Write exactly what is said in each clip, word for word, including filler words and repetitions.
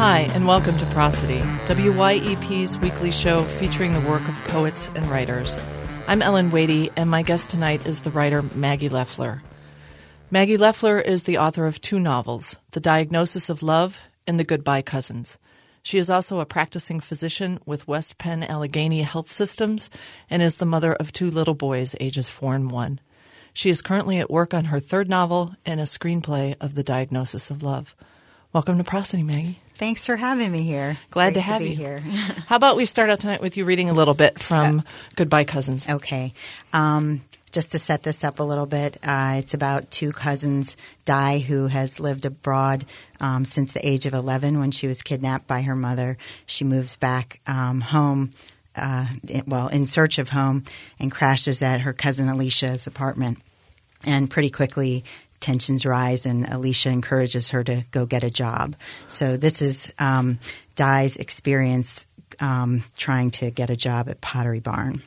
Hi, and welcome to Prosody, W Y E P's weekly show featuring the work of poets and writers. I'm Ellen Wadey, and my guest tonight is the writer Maggie Leffler. Maggie Leffler is the author of two novels, The Diagnosis of Love and The Goodbye Cousins. She is also a practicing physician with West Penn Allegheny Health Systems and is the mother of two little boys, ages four and one. She is currently at work on her third novel and a screenplay of The Diagnosis of Love. Welcome to Prosody, Maggie. Thanks for having me here. Glad Great to have to be you here. How about we start out tonight with you reading a little bit from uh, Goodbye Cousins? Okay. Um, just to set this up a little bit, uh, it's about two cousins, Di, who has lived abroad um, since the age of eleven when she was kidnapped by her mother. She moves back um, home, uh, in, well, in search of home, and crashes at her cousin Alicia's apartment. And pretty quickly tensions rise, and Alicia encourages her to go get a job. So this is um, Di's experience um, trying to get a job at Pottery Barn.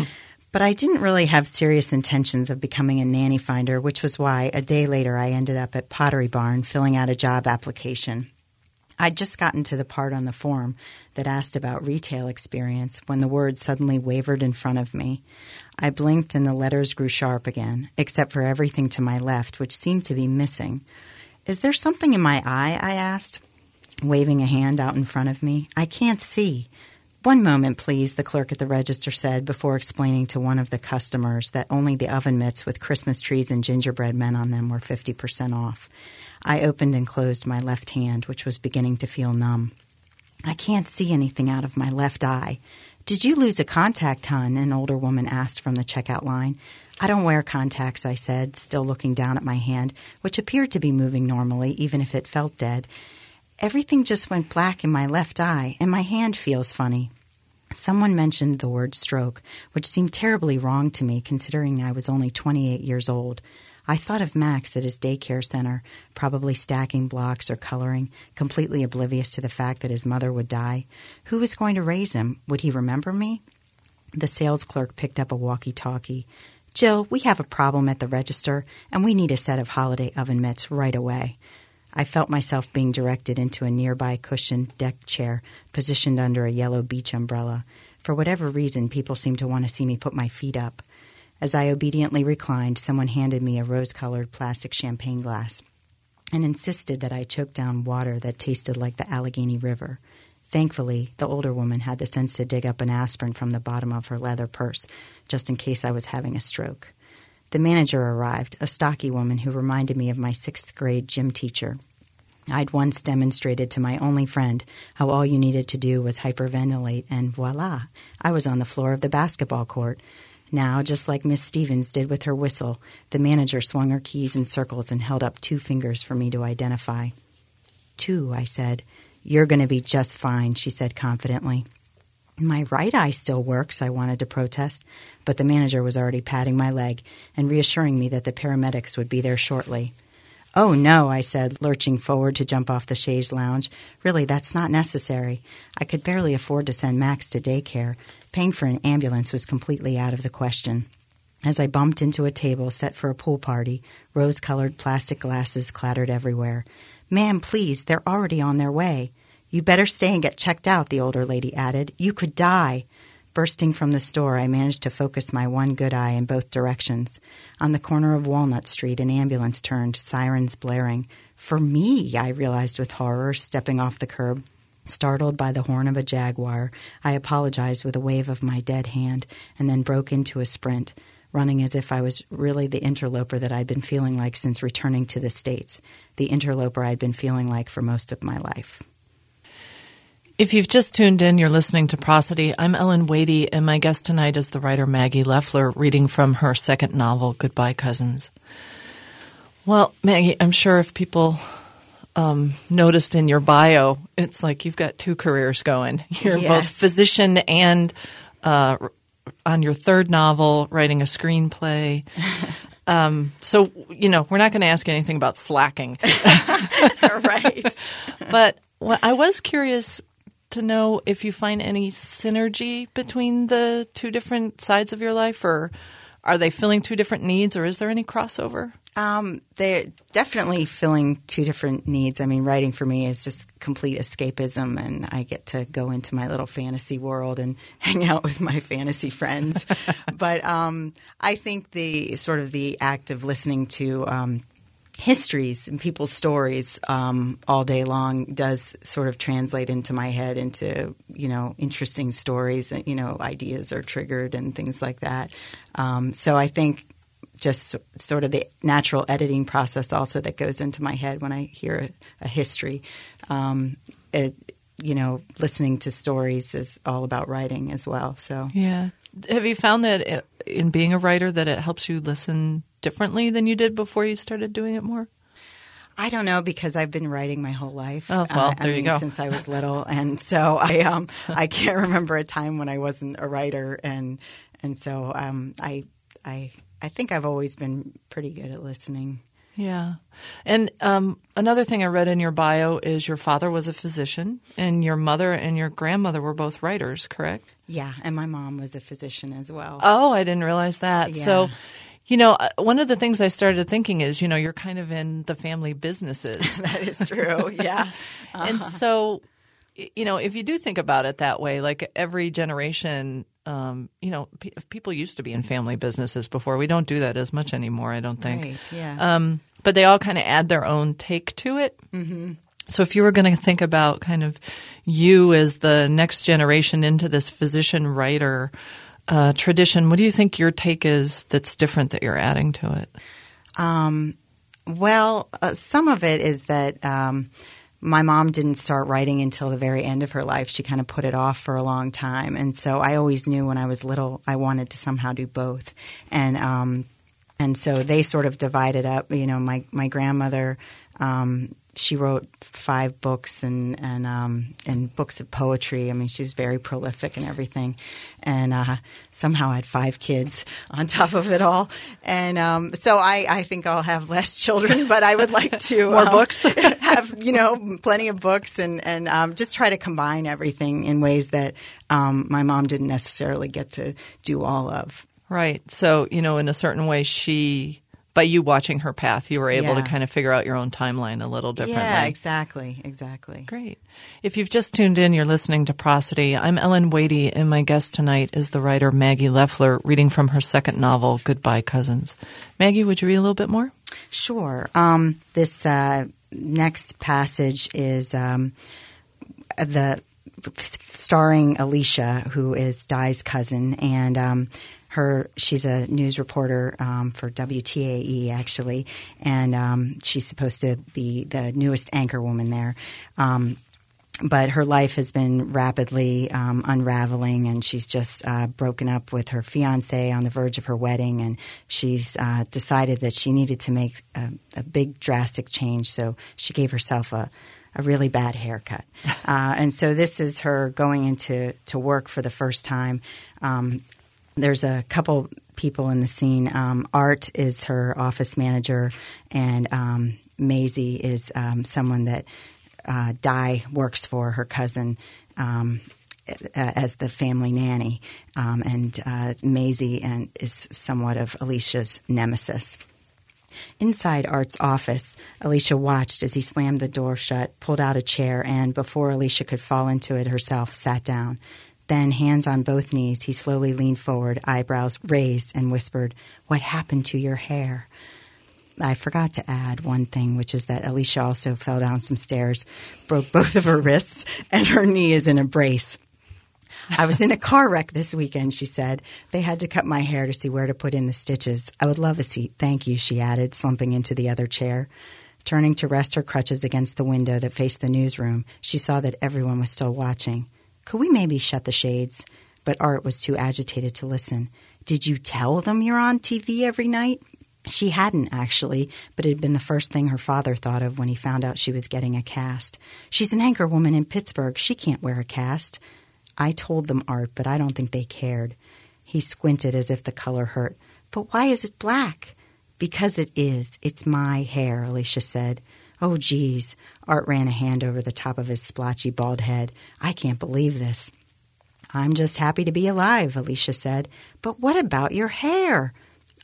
But I didn't really have serious intentions of becoming a nanny finder, which was why a day later I ended up at Pottery Barn filling out a job application. I'd just gotten to the part on the form that asked about retail experience when the word suddenly wavered in front of me. I blinked and the letters grew sharp again, except for everything to my left, which seemed to be missing. "Is there something in my eye?" I asked, waving a hand out in front of me. "I can't see." "One moment, please," the clerk at the register said before explaining to one of the customers that only the oven mitts with Christmas trees and gingerbread men on them were fifty percent off. I opened and closed my left hand, which was beginning to feel numb. "I can't see anything out of my left eye." "Did you lose a contact, hon?" an older woman asked from the checkout line. "I don't wear contacts," I said, still looking down at my hand, which appeared to be moving normally, even if it felt dead. "Everything just went black in my left eye, and my hand feels funny." Someone mentioned the word stroke, which seemed terribly wrong to me considering I was only twenty-eight years old. I thought of Max at his daycare center, probably stacking blocks or coloring, completely oblivious to the fact that his mother would die. Who was going to raise him? Would he remember me? The sales clerk picked up a walkie-talkie. "Jill, we have a problem at the register, and we need a set of holiday oven mitts right away." I felt myself being directed into a nearby cushioned deck chair, positioned under a yellow beach umbrella. For whatever reason, people seemed to want to see me put my feet up. As I obediently reclined, someone handed me a rose-colored plastic champagne glass and insisted that I choke down water that tasted like the Allegheny River. Thankfully, the older woman had the sense to dig up an aspirin from the bottom of her leather purse, just in case I was having a stroke. The manager arrived, a stocky woman who reminded me of my sixth-grade gym teacher. I'd once demonstrated to my only friend how all you needed to do was hyperventilate, and voila, I was on the floor of the basketball court. Now, just like Miss Stevens did with her whistle, the manager swung her keys in circles and held up two fingers for me to identify. "Two," I said. "You're going to be just fine," she said confidently. "My right eye still works," I wanted to protest, but the manager was already patting my leg and reassuring me that the paramedics would be there shortly. "Oh, no," I said, lurching forward to jump off the chaise lounge. "Really, that's not necessary. I could barely afford to send Max to daycare. Paying for an ambulance was completely out of the question." As I bumped into a table set for a pool party, rose-colored plastic glasses clattered everywhere. "Ma'am, please, they're already on their way." "You better stay and get checked out," the older lady added. "You could die." Bursting from the store, I managed to focus my one good eye in both directions. On the corner of Walnut Street, an ambulance turned, sirens blaring. "For me," I realized with horror, stepping off the curb. Startled by the horn of a jaguar, I apologized with a wave of my dead hand and then broke into a sprint, running as if I was really the interloper that I'd been feeling like since returning to the States, the interloper I'd been feeling like for most of my life. If you've just tuned in, you're listening to Prosody. I'm Ellen Wadey, and my guest tonight is the writer Maggie Leffler, reading from her second novel, Goodbye Cousins. Well, Maggie, I'm sure if people um, noticed in your bio, it's like you've got two careers going. You're Yes. both physician and uh, on your third novel, writing a screenplay. Um, so, you know, we're not going to ask anything about slacking. Right. But well, I was curious to know if you find any synergy between the two different sides of your life, or are they filling two different needs, or is there any crossover? Um, they're definitely filling two different needs. I mean, writing for me is just complete escapism, and I get to go into my little fantasy world and hang out with my fantasy friends. But um, I think the sort of the act of listening to um, histories and people's stories um, all day long does sort of translate into my head into, you know, interesting stories and, you know, ideas are triggered and things like that. Um, so I think just sort of the natural editing process also that goes into my head when I hear a, a history. Um, it, you know, listening to stories is all about writing as well. So yeah. Have you found that it, in being a writer that it helps you listen differently than you did before you started doing it more? I don't know, because I've been writing my whole life. Oh, well, uh, there I mean, you go. Since I was little, and so I um I can't remember a time when I wasn't a writer, and and so um I I I think I've always been pretty good at listening. Yeah. And um, another thing I read in your bio is your father was a physician, and your mother and your grandmother were both writers, correct? Yeah, and my mom was a physician as well. Oh, I didn't realize that. Yeah. So, you know, one of the things I started thinking is, you know, you're kind of in the family businesses. That is true, yeah. Uh-huh. And so, you know, if you do think about it that way, like every generation – Um, you know, pe- people used to be in family businesses before. We don't do that as much anymore, I don't think. Right, yeah. Um, but they all kind of add their own take to it. Mm-hmm. So if you were going to think about kind of you as the next generation into this physician-writer uh, tradition, what do you think your take is that's different that you're adding to it? Um, well, uh, some of it is that um, – my mom didn't start writing until the very end of her life. She kind of put it off for a long time. And so I always knew when I was little I wanted to somehow do both. And um, and so they sort of divided up. You know, my, my grandmother, um, she wrote five books and and, um, and books of poetry. I mean, she was very prolific and everything. And uh, somehow I had five kids on top of it all. And um, so I, I think I'll have less children, but I would like to More um, books? have, you know, plenty of books and, and um, just try to combine everything in ways that um, my mom didn't necessarily get to do all of. Right. So, you know, in a certain way, she – by you watching her path, you were able Yeah. to kind of figure out your own timeline a little differently. Yeah, exactly, exactly. Great. If you've just tuned in, you're listening to Prosody. I'm Ellen Wadey, and my guest tonight is the writer Maggie Leffler, reading from her second novel, Goodbye Cousins. Maggie, would you read a little bit more? Sure. Um, this uh, next passage is um, the starring Alicia, who is Di's cousin, and um, her she's a news reporter um, for W T A E, actually, and um, she's supposed to be the newest anchor woman there. Um, but her life has been rapidly um, unraveling, and she's just uh, broken up with her fiancé on the verge of her wedding, and she's uh, decided that she needed to make a, a big, drastic change, so she gave herself a a really bad haircut. Uh, and so this is her going into to work for the first time. Um, there's a couple people in the scene. Um, Art is her office manager, and um, Maisie is um, someone that uh, Di works for, her cousin, um, as the family nanny. Um, and uh, Maisie and is somewhat of Alicia's nemesis. Inside Art's office, Alicia watched as he slammed the door shut, pulled out a chair, and, before Alicia could fall into it herself, sat down. Then, hands on both knees, he slowly leaned forward, eyebrows raised, and whispered, "What happened to your hair?" I forgot to add one thing, which is that Alicia also fell down some stairs, broke both of her wrists, and her knee is in a brace. "I was in a car wreck this weekend," she said. "They had to cut my hair to see where to put in the stitches. I would love a seat, thank you," she added, slumping into the other chair. Turning to rest her crutches against the window that faced the newsroom, she saw that everyone was still watching. "Could we maybe shut the shades?" But Art was too agitated to listen. "Did you tell them you're on T V every night?" She hadn't, actually, but it had been the first thing her father thought of when he found out she was getting a cast. "She's an anchor woman in Pittsburgh. She can't wear a cast." "I told them, Art, but I don't think they cared." He squinted as if the color hurt. "But why is it black?" "Because it is. It's my hair," Alicia said. "Oh, geez." Art ran a hand over the top of his splotchy bald head. "I can't believe this." "I'm just happy to be alive," Alicia said. "But what about your hair?"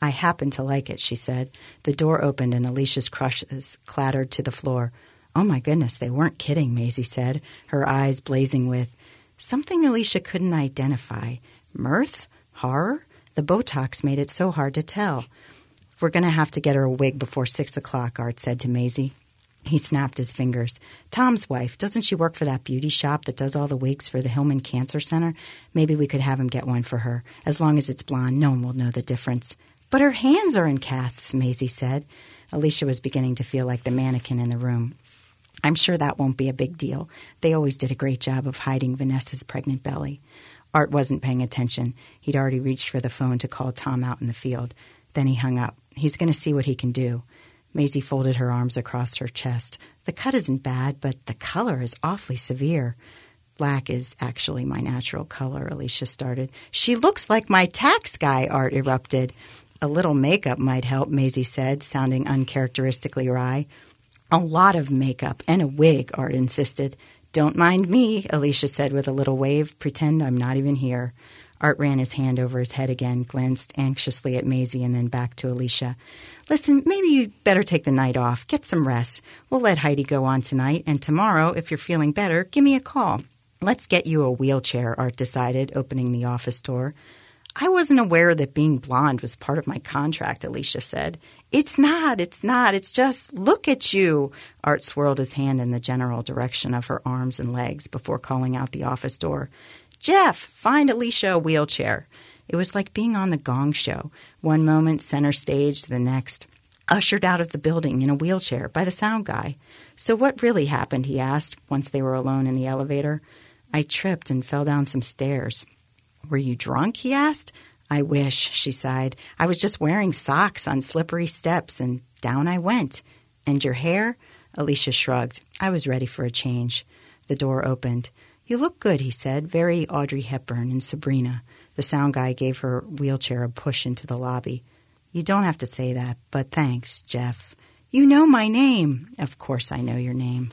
I happen to like it, she said. The door opened and Alicia's crushes clattered to the floor. Oh, my goodness, they weren't kidding, Maisie said, her eyes blazing with something Alicia couldn't identify. Mirth? Horror? The Botox made it so hard to tell. We're going to have to get her a wig before six o'clock, Art said to Maisie. He snapped his fingers. Tom's wife, doesn't she work for that beauty shop that does all the wigs for the Hillman Cancer Center? Maybe we could have him get one for her. As long as it's blonde, no one will know the difference. But her hands are in casts, Maisie said. Alicia was beginning to feel like the mannequin in the room. I'm sure that won't be a big deal. They always did a great job of hiding Vanessa's pregnant belly. Art wasn't paying attention. He'd already reached for the phone to call Tom out in the field. Then he hung up. He's going to see what he can do. Maisie folded her arms across her chest. The cut isn't bad, but the color is awfully severe. Black is actually my natural color, Alicia started. She looks like my tax guy, Art erupted. A little makeup might help, Maisie said, sounding uncharacteristically wry. A lot of makeup and a wig, Art insisted. Don't mind me, Alicia said with a little wave. Pretend I'm not even here. Art ran his hand over his head again, glanced anxiously at Maisie, and then back to Alicia. Listen, maybe you'd better take the night off. Get some rest. We'll let Heidi go on tonight, and tomorrow, if you're feeling better, give me a call. Let's get you a wheelchair, Art decided, opening the office door. I wasn't aware that being blonde was part of my contract, Alicia said. It's not, it's not, it's just, look at you. Art swirled his hand in the general direction of her arms and legs before calling out the office door. Jeff, find Alicia a wheelchair. It was like being on the Gong Show. One moment center stage, the next. Ushered out of the building in a wheelchair by the sound guy. So what really happened, he asked, once they were alone in the elevator. I tripped and fell down some stairs. Were you drunk, he asked. I wish, she sighed. I was just wearing socks on slippery steps, and down I went. And your hair? Alicia shrugged. I was ready for a change. The door opened. You look good, he said, very Audrey Hepburn in Sabrina. The sound guy gave her wheelchair a push into the lobby. You don't have to say that, but thanks, Jeff. You know my name. Of course I know your name.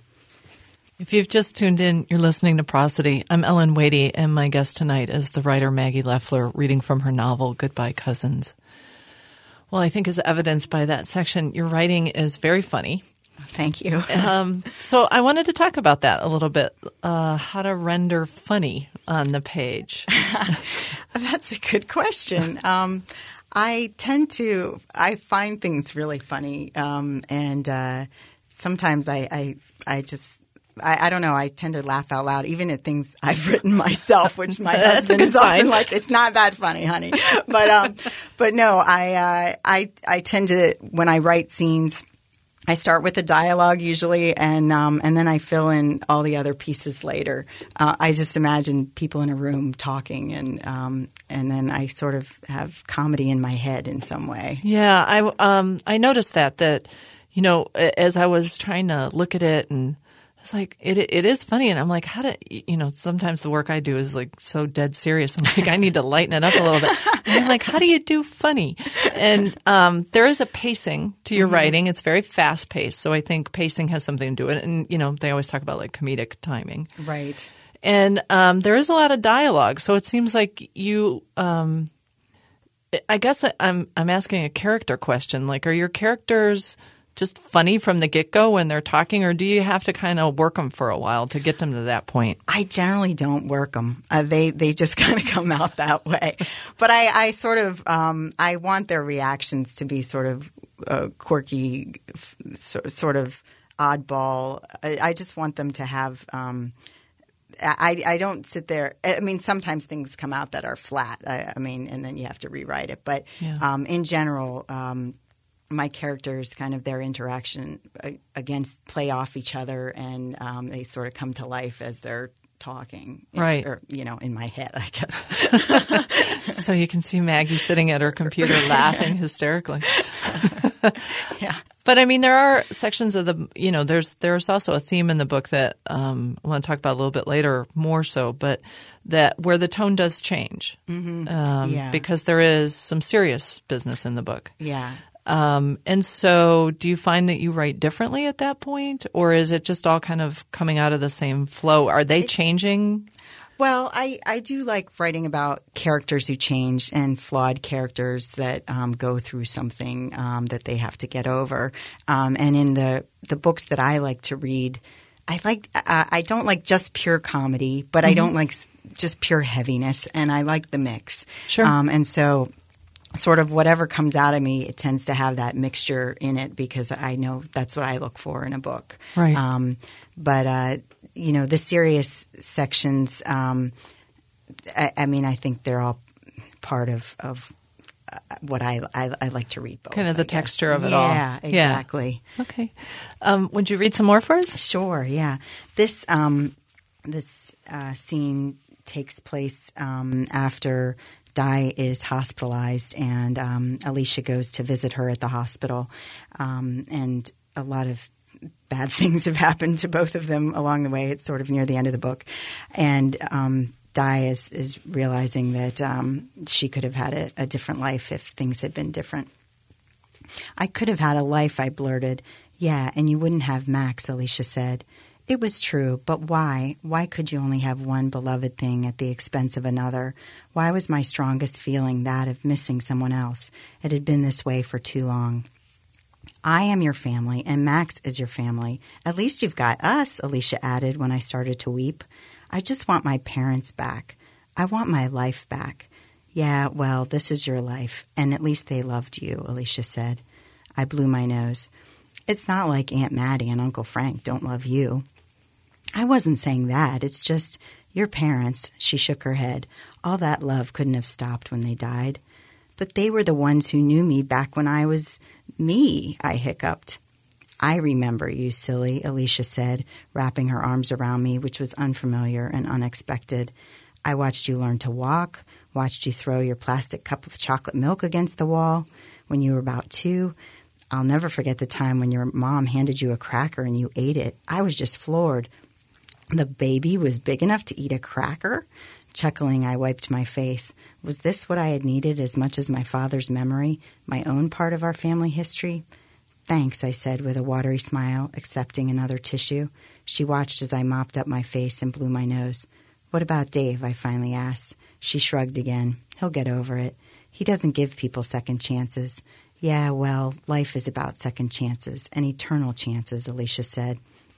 If you've just tuned in, you're listening to Prosody. I'm Ellen Wadey, and my guest tonight is the writer Maggie Leffler, reading from her novel, Goodbye Cousins. Well, I think as evidenced by that section, your writing is very funny. Thank you. um, so I wanted to talk about that a little bit, uh, how to render funny on the page. That's a good question. Um, I tend to – I find things really funny, um, and uh, sometimes I, I, I just – I, I don't know. I tend to laugh out loud, even at things I've written myself, which my husband is often like, "It's not that funny, honey." But um, but no, I uh, I I tend to when I write scenes, I start with a dialogue usually, and um, and then I fill in all the other pieces later. Uh, I just imagine people in a room talking, and um, and then I sort of have comedy in my head in some way. Yeah, I um I noticed that that you know as I was trying to look at it and. It's like, it it is funny. And I'm like, how do, you know, sometimes the work I do is like so dead serious. I'm like, I need to lighten it up a little bit. And I'm like, how do you do funny? And um, there is a pacing to your mm-hmm. writing. It's very fast paced. So I think pacing has something to do with it. And, you know, they always talk about like comedic timing. Right. And um, there is a lot of dialogue. So it seems like you, um, I guess I'm I'm asking a character question. Like, are your characters just funny from the get-go when they're talking, or do you have to kind of work them for a while to get them to that point? I generally don't work them. Uh, they they just kind of come out that way. But I, I sort of um, I want their reactions to be sort of uh, quirky, so, sort of oddball. I, I just want them to have um, – I, I don't sit there – I mean, sometimes things come out that are flat. I, I mean, and then you have to rewrite it. But yeah. um, in general um, – my characters, kind of their interaction against play off each other, and um, they sort of come to life as they're talking. Right. Or, you know, in my head, I guess. So you can see Maggie sitting at her computer laughing hysterically. Yeah. But I mean, there are sections of the, you know, there's there's also a theme in the book that um, I want to talk about a little bit later, more so, but that where the tone does change. Mm-hmm. Um, yeah. Because there is some serious business in the book. Yeah. Um, and so do you find that you write differently at that point, or is it just all kind of coming out of the same flow? Are they it, changing? Well, I, I do like writing about characters who change and flawed characters that um, go through something um, that they have to get over. Um, and in the, the books that I like to read, I like uh, I don't like just pure comedy, but mm-hmm. I don't like just pure heaviness, and I like the mix. Sure. Um, and so sort of whatever comes out of me, it tends to have that mixture in it because I know that's what I look for in a book. Right. Um, but, uh, you know, the serious sections, um, I, I mean, I think they're all part of, of uh, what I, I I like to read both. Kind of the texture of it yeah, all. Yeah, exactly. Okay. Um, would you read some more for us? Sure, yeah. This, um, this uh, scene takes place um, after Di is hospitalized, and um, Alicia goes to visit her at the hospital. Um, and a lot of bad things have happened to both of them along the way. It's sort of near the end of the book. And um, Di is, is realizing that um, she could have had a, a different life if things had been different. I could have had a life, I blurted. Yeah, and you wouldn't have Max, Alicia said. It was true, but why? Why could you only have one beloved thing at the expense of another? Why was my strongest feeling that of missing someone else? It had been this way for too long. I am your family, and Max is your family. At least you've got us, Alicia added when I started to weep. I just want my parents back. I want my life back. Yeah, well, this is your life, and at least they loved you, Alicia said. I blew my nose. It's not like Aunt Maddie and Uncle Frank don't love you. I wasn't saying that. It's just your parents, she shook her head. All that love couldn't have stopped when they died. But they were the ones who knew me back when I was me, I hiccuped. I remember you, silly, Alicia said, wrapping her arms around me, which was unfamiliar and unexpected. I watched you learn to walk, watched you throw your plastic cup of chocolate milk against the wall when you were about two. I'll never forget the time when your mom handed you a cracker and you ate it. I was just floored. The baby was big enough to eat a cracker? Chuckling, I wiped my face. Was this what I had needed as much as my father's memory, my own part of our family history? Thanks, I said with a watery smile, accepting another tissue. She watched as I mopped up my face and blew my nose. What about Dave? I finally asked. She shrugged again. He'll get over it. He doesn't give people second chances. Yeah, well, life is about second chances and eternal chances, Alicia said.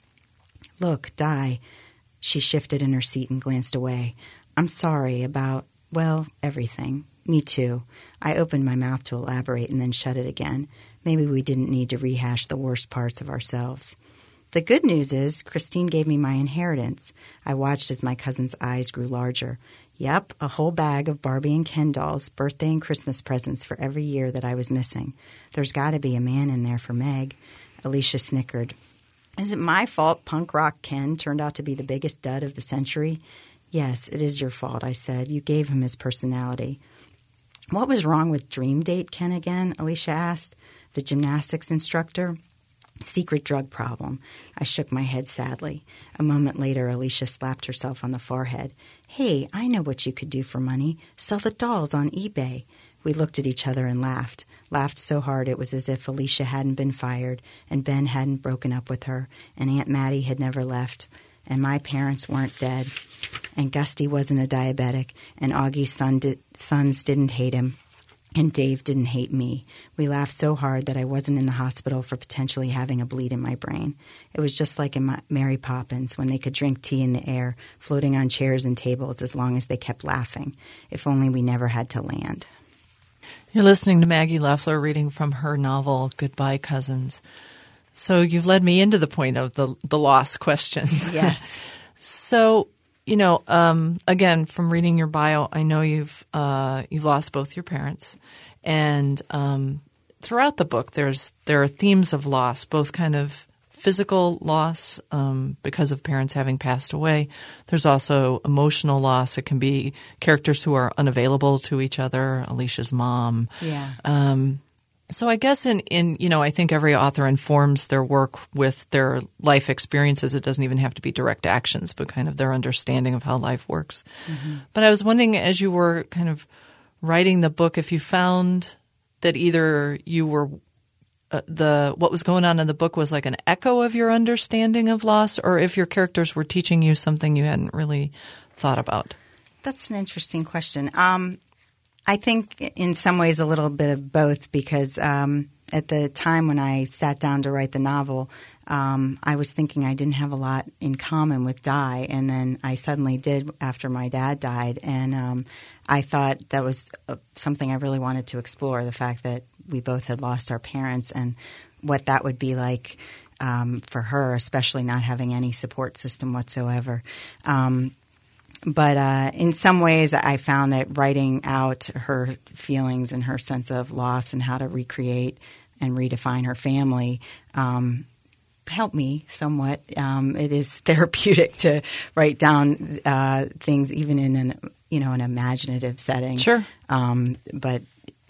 Look, Di. She shifted in her seat and glanced away. I'm sorry about, well, everything. Me too. I opened my mouth to elaborate and then shut it again. Maybe we didn't need to rehash the worst parts of ourselves. The good news is Christine gave me my inheritance. I watched as my cousin's eyes grew larger. Yep, a whole bag of Barbie and Ken dolls, birthday and Christmas presents for every year that I was missing. There's got to be a man in there for Meg. Alicia snickered. Is it my fault punk rock Ken turned out to be the biggest dud of the century? Yes, it is your fault, I said. You gave him his personality. What was wrong with Dream Date Ken again? Alicia asked. The gymnastics instructor? Secret drug problem. I shook my head sadly. A moment later, Alicia slapped herself on the forehead. Hey, I know what you could do for money. Sell the dolls on eBay. We looked at each other and laughed. Laughed so hard it was as if Alicia hadn't been fired, and Ben hadn't broken up with her, and Aunt Maddie had never left, and my parents weren't dead, and Gusty wasn't a diabetic, and Augie's son di- sons didn't hate him, and Dave didn't hate me. We laughed so hard that I wasn't in the hospital for potentially having a bleed in my brain. It was just like in my, Mary Poppins, when they could drink tea in the air, floating on chairs and tables as long as they kept laughing. If only we never had to land. You're listening to Maggie Leffler reading from her novel, Goodbye, Cousins. So you've led me into the point of the the loss question. Yes. So, you know, um, again, from reading your bio, I know you've uh, you've lost both your parents, and um, throughout the book, there's there are themes of loss, both kind of physical loss um, because of parents having passed away. There's also emotional loss. It can be characters who are unavailable to each other, Alicia's mom. Yeah. Um, so I guess in, in, you know, I think every author informs their work with their life experiences. It doesn't even have to be direct actions, but kind of their understanding of how life works. Mm-hmm. But I was wondering, as you were kind of writing the book, if you found that either you were Uh, the what was going on in the book was like an echo of your understanding of loss, or if your characters were teaching you something you hadn't really thought about? That's an interesting question. Um, I think in some ways a little bit of both, because um, at the time when I sat down to write the novel, um, I was thinking I didn't have a lot in common with Di, and then I suddenly did after my dad died, and um, I thought that was uh, something I really wanted to explore, the fact that we both had lost our parents and what that would be like um, for her, especially not having any support system whatsoever. Um But uh, in some ways, I found that writing out her feelings and her sense of loss and how to recreate and redefine her family um, helped me somewhat. Um, it is therapeutic to write down uh, things, even in an you know an imaginative setting. Sure. Um, but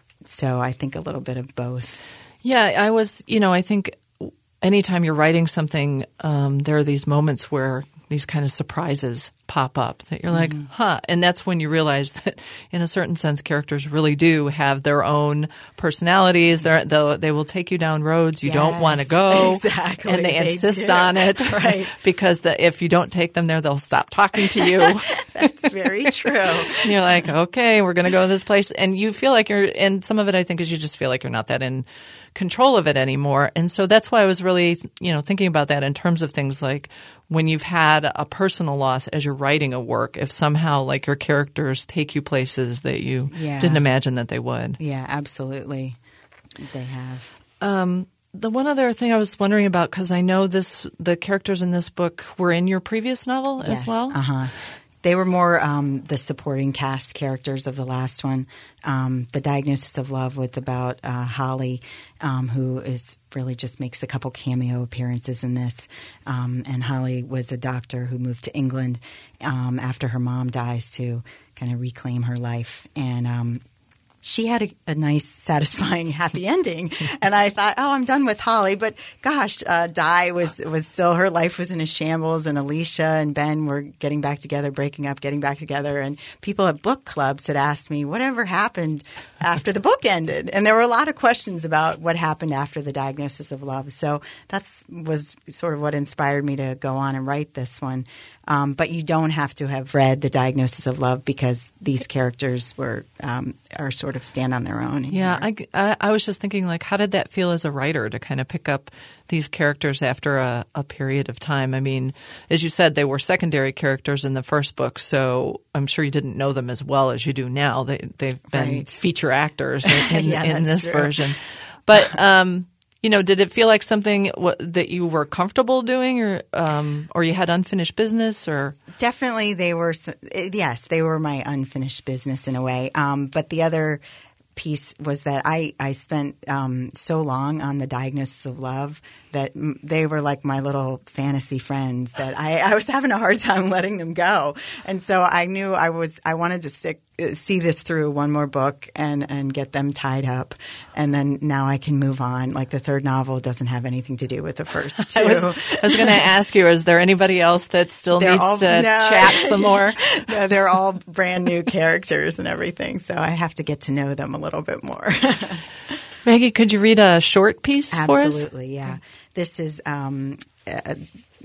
so I think a little bit of both. Yeah, I was. You know, I think anytime you're writing something, um, there are these moments where these kind of surprises pop up that you're like, mm-hmm. huh. And that's when you realize that in a certain sense, characters really do have their own personalities. They're, they will take you down roads you yes, don't want to go. Exactly. And they, they insist do. on it. Right. Because the, if you don't take them there, they'll stop talking to you. That's very true. And you're like, okay, we're going to go to this place. And you feel like you're, and some of it I think is you just feel like you're not that in control of it anymore. And so that's why I was really, you know, thinking about that in terms of things like when you've had a personal loss as you're writing a work, if somehow like your characters take you places that you yeah. didn't imagine that they would. Yeah, absolutely. They have. Um, the one other thing I was wondering about, because I know this, the characters in this book were in your previous novel yes. as well. Uh-huh. They were more um, the supporting cast characters of the last one. Um, the Diagnosis of Love was about uh, Holly, um, who is really just makes a couple cameo appearances in this. Um, and Holly was a doctor who moved to England um, after her mom dies to kind of reclaim her life. And um, she had a, a nice, satisfying, happy ending. And I thought, oh, I'm done with Holly. But gosh, uh, Di was was still, her life was in a shambles, and Alicia and Ben were getting back together, breaking up, getting back together. And people at book clubs had asked me, whatever happened after the book ended? And there were a lot of questions about what happened after the Diagnosis of Love. So that's was sort of what inspired me to go on and write this one. Um, but you don't have to have read The Diagnosis of Love, because these characters were um, are sort of stand on their own. Yeah, I, I, I was just thinking, like, how did that feel as a writer to kind of pick up these characters after a, a period of time? I mean, as you said, they were secondary characters in the first book, so I'm sure you didn't know them as well as you do now. They, they've been right. feature actors in, in, yeah, in this true. version. But um, you know, did it feel like something w- that you were comfortable doing, or um, or you had unfinished business, or definitely they were. Yes, they were my unfinished business in a way. Um, but the other piece was that I I spent um, so long on The Diagnosis of Love that m- they were like my little fantasy friends that I, I was having a hard time letting them go, and so I knew I was I wanted to stick. see this through one more book and, and get them tied up. And then now I can move on. Like the third novel doesn't have anything to do with the first two. I was, I was going to ask you, is there anybody else that still they're needs all, to no, chat some more? No, they're all brand new characters and everything. So I have to get to know them a little bit more. Maggie, could you read a short piece Absolutely, for us? Absolutely, yeah. This is um, uh,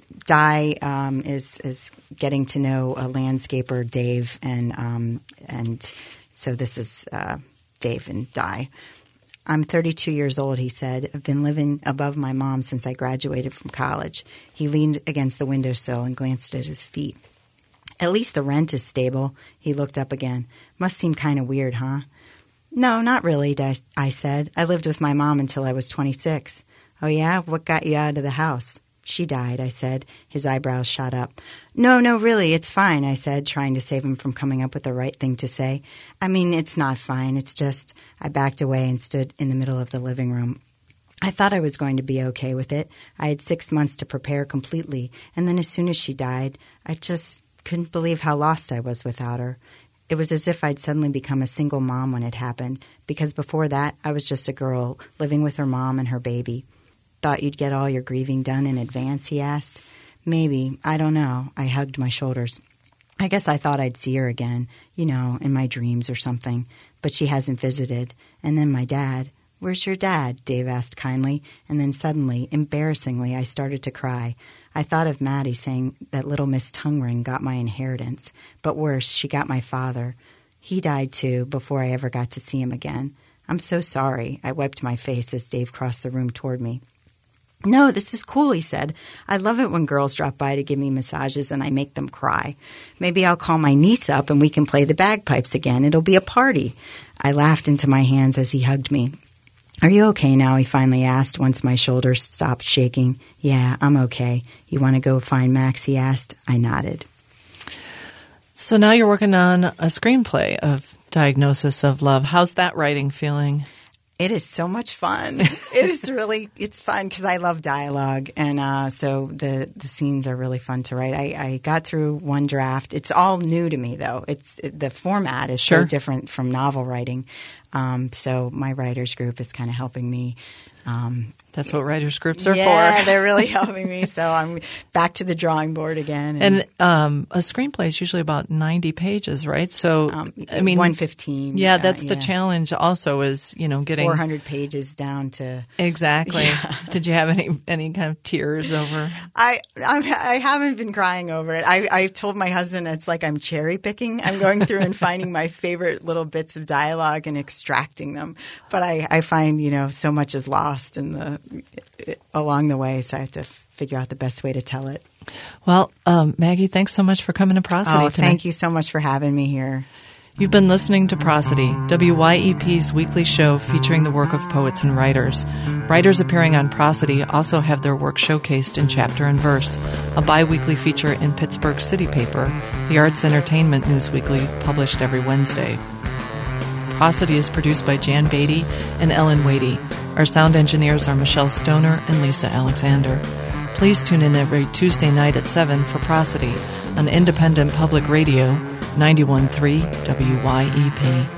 Di um, is is getting to know a landscaper, Dave, and um, and so this is uh, Dave and Di. I'm thirty-two years old, he said. I've been living above my mom since I graduated from college. He leaned against the windowsill and glanced at his feet. At least the rent is stable. He looked up again. Must seem kind of weird, huh? No, not really, I said. I lived with my mom until I was twenty-six. Oh, yeah? What got you out of the house? She died, I said. His eyebrows shot up. No, no, really, it's fine, I said, trying to save him from coming up with the right thing to say. I mean, it's not fine. It's just I backed away and stood in the middle of the living room. I thought I was going to be okay with it. I had six months to prepare completely, and then as soon as she died, I just couldn't believe how lost I was without her. It was as if I'd suddenly become a single mom when it happened, because before that, I was just a girl living with her mom and her baby. Thought you'd get all your grieving done in advance, he asked. Maybe. I don't know. I hugged my shoulders. I guess I thought I'd see her again, you know, in my dreams or something. But she hasn't visited. And then my dad. "Where's your dad?" Dave asked kindly, and then suddenly, embarrassingly, I started to cry. I thought of Maddie saying that little Miss Tongue Ring got my inheritance, but worse, she got my father. He died too before I ever got to see him again. "I'm so sorry." I wiped my face as Dave crossed the room toward me. "No, this is cool," he said. "I love it when girls drop by to give me massages and I make them cry. Maybe I'll call my niece up and we can play the bagpipes again. It'll be a party." I laughed into my hands as he hugged me. "Are you okay now?" he finally asked once my shoulders stopped shaking. "Yeah, I'm okay. You want to go find Max?" he asked. I nodded. So now you're working on a screenplay of Diagnosis of Love. How's that writing feeling? It is so much fun. It is really, it's fun because I love dialogue. And uh, so the, the scenes are really fun to write. I, I got through one draft. It's all new to me, though. It's it, the format is Sure. so different from novel writing. Um, so my writers group is kind of helping me. Um, That's what writers groups are yeah, for. Yeah, they're really helping me. So I'm back to the drawing board again. And, and um, a screenplay is usually about ninety pages, right? So, um, I mean, one fifteen. Yeah, that's uh, the yeah. challenge also is, you know, getting four hundred pages down to. Exactly. Yeah. Did you have any, any kind of tears over? I, I I haven't been crying over it. I I told my husband it's like I'm cherry picking. I'm going through and finding my favorite little bits of dialogue and extracting them. But I, I find, you know, so much is lost in the along the way, so I have to figure out the best way to tell it. Well, um, Maggie, thanks so much for coming to Prosody Oh, tonight. thank you so much for having me here. You've been listening to Prosody, W Y E P's weekly show featuring the work of poets and writers. Writers appearing on Prosody also have their work showcased in Chapter and Verse, a bi-weekly feature in Pittsburgh City Paper, the Arts Entertainment News Weekly, published every Wednesday. Prosody is produced by Jan Beatty and Ellen Wadey. Our sound engineers are Michelle Stoner and Lisa Alexander. Please tune in every Tuesday night at seven for Prosody on independent public radio, ninety-one point three W Y E P.